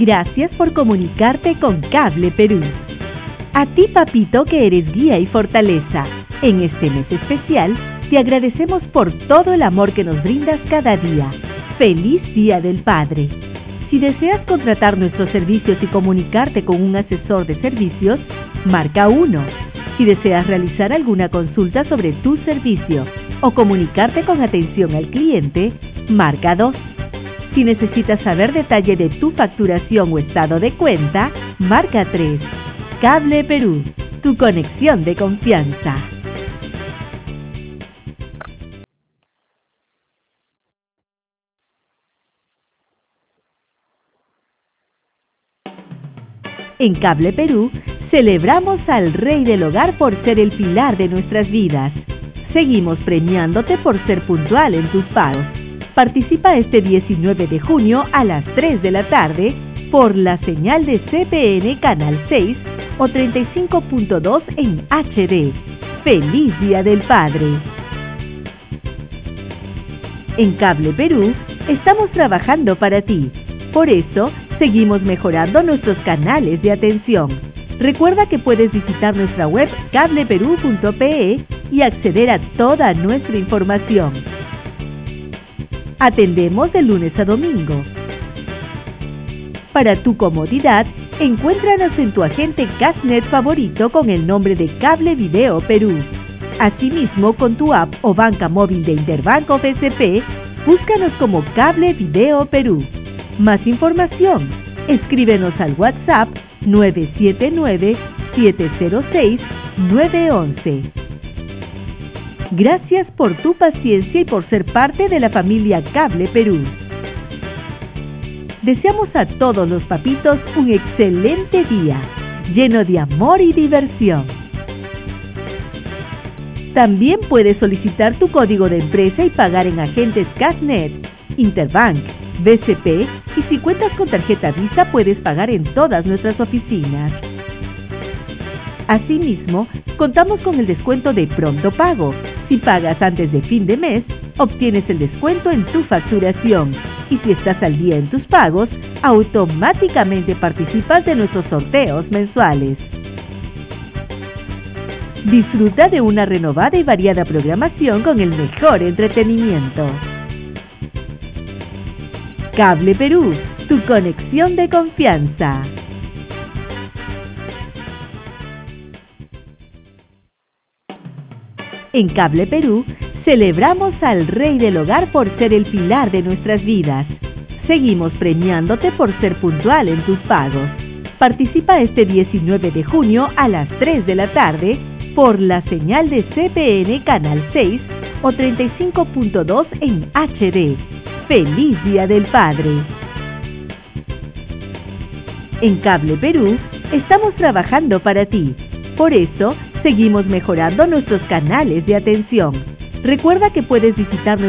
Gracias por comunicarte con Cable Perú. A ti, papito, que eres guía y fortaleza, en este mes especial te agradecemos por todo el amor que nos brindas cada día. ¡Feliz Día del Padre! Si deseas contratar nuestros servicios y comunicarte con un asesor de servicios, marca 1. Si deseas realizar alguna consulta sobre tu servicio o comunicarte con atención al cliente, marca 2. Si necesitas saber detalle de tu facturación o estado de cuenta, marca 3. Cable Perú, tu conexión de confianza. En Cable Perú, celebramos al Rey del Hogar por ser el pilar de nuestras vidas. Seguimos premiándote por ser puntual en tus pagos. Participa este 19 de junio a las 3 de la tarde por la señal de CPN Canal 6 o 35.2 en HD. ¡Feliz Día del Padre! En Cable Perú, estamos trabajando para ti. Por eso, seguimos mejorando nuestros canales de atención. Recuerda que puedes visitar nuestra web cableperú.pe y acceder a toda nuestra información. Atendemos de lunes a domingo. Para tu comodidad, encuéntranos en tu agente Cashnet favorito con el nombre de Cable Video Perú. Asimismo, con tu app o banca móvil de Interbank o BCP, búscanos como Cable Video Perú. Más información, escríbenos al WhatsApp 979-706-911. Gracias por tu paciencia y por ser parte de la familia Cable Perú. Deseamos a todos los papitos un excelente día, lleno de amor y diversión. También puedes solicitar tu código de empresa y pagar en agentes Cashnet, Interbank, BCP y si cuentas con tarjeta Visa puedes pagar en todas nuestras oficinas. Asimismo, contamos con el descuento de Pronto Pago. Si pagas antes de fin de mes, obtienes el descuento en tu facturación. Y si estás al día en tus pagos, automáticamente participas de nuestros sorteos mensuales. Disfruta de una renovada y variada programación con el mejor entretenimiento. Cable Perú, tu conexión de confianza. En Cable Perú, celebramos al Rey del Hogar por ser el pilar de nuestras vidas. Seguimos premiándote por ser puntual en tus pagos. Participa este 19 de junio a las 3 de la tarde por la señal de CPN Canal 6 o 35.2 en HD. ¡Feliz Día del Padre! En Cable Perú, estamos trabajando para ti. Por eso, seguimos mejorando nuestros canales de atención. Recuerda que puedes visitar